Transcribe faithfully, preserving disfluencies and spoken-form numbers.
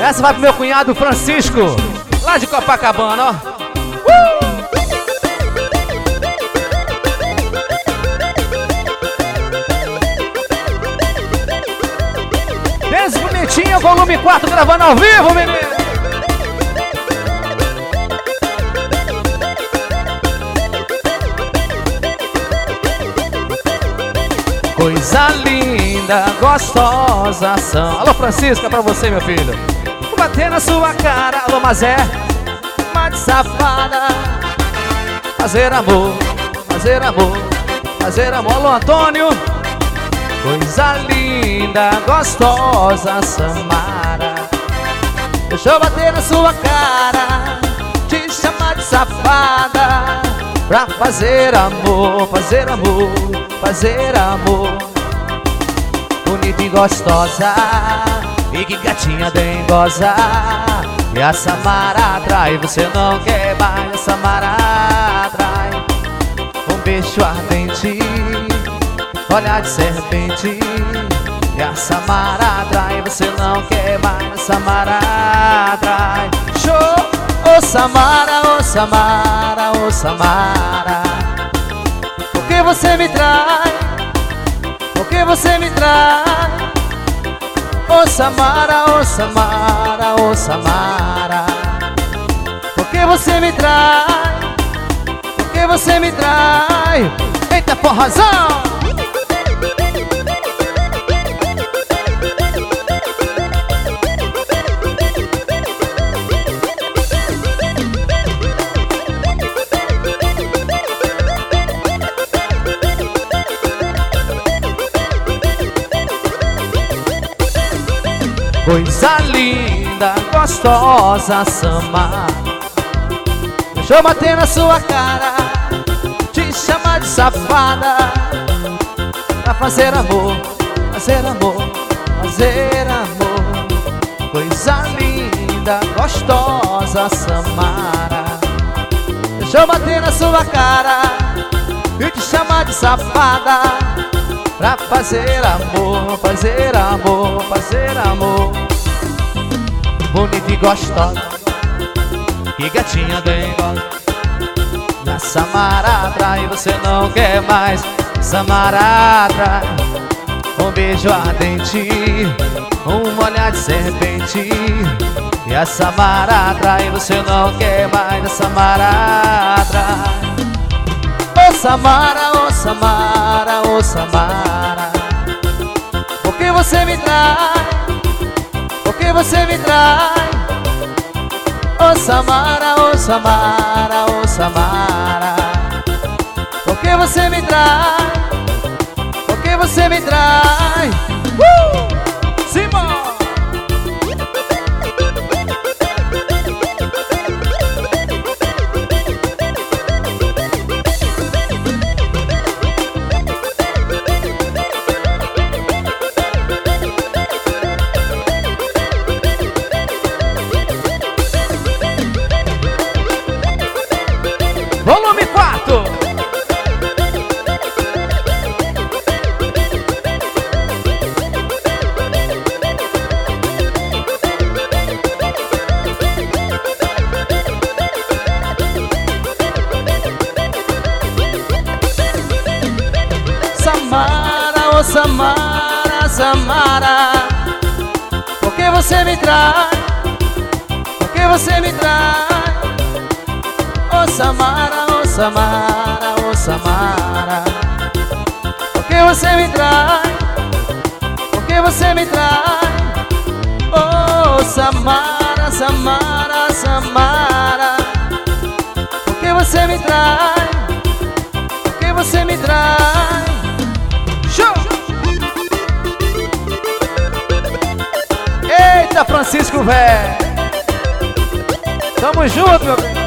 Essa vai pro meu cunhado Francisco, lá de Copacabana, ó. Uh! Desde bonitinho, volume quatro, gravando ao vivo, menino. Coisa linda, gostosa são. Alô, Francisca, pra você, meu filho. Vou bater na sua cara. Alô, Mazé. Mas safada. Fazer amor, fazer amor, fazer amor. Alô, Antônio. Coisa linda, gostosa, Samara. Deixa eu bater na sua cara, te chamar de safada, pra fazer amor, fazer amor, fazer amor. Bonita e gostosa, e que gatinha dengosa. E a Samara atrai, você não quer mais. A Samara atrai. Um beijo ardente, olhar de serpente. E a Samara atrai, você não quer mais. A Samara atrai. Show! Ô Samara, ô Samara, ô Samara, por que você me trai? Por que você me trai? Ô Samara, ô Samara, ô Samara, por que você me trai? Por que você me trai? Eita porrazão! Coisa linda, gostosa, Samara. Deixa eu bater na sua cara, te chamar de safada, pra fazer amor, fazer amor, fazer amor. Coisa linda, gostosa, Samara. Deixa eu bater na sua cara e te chamar de safada, pra fazer amor, fazer amor, fazer amor. Bonita e gostosa, que gatinha dengosa. Na Samara atrai, você não quer mais. Samara atrai. Um beijo ardente, um olhar de serpente. E a Samara atrai, você não quer mais. A Samara atrai. Ô Samara, ô Samara, ô Samara, por que você me trai? Por que você me trai? Ô Samara, ô Samara, ô Samara, por que você me trai? Por que você me trai? Uh! Simão! Volume quatro. Samara, ô Samara, Samara, por que você me trai? Por que você me trai? Ô Samara, ô Samara, ô Samara, por que você me trai? Por que você me trai? Ô Samara, Samara, Samara, por que você me trai? Por que você me trai? Show! Eita, Francisco, velho! Tamo junto, meu bem!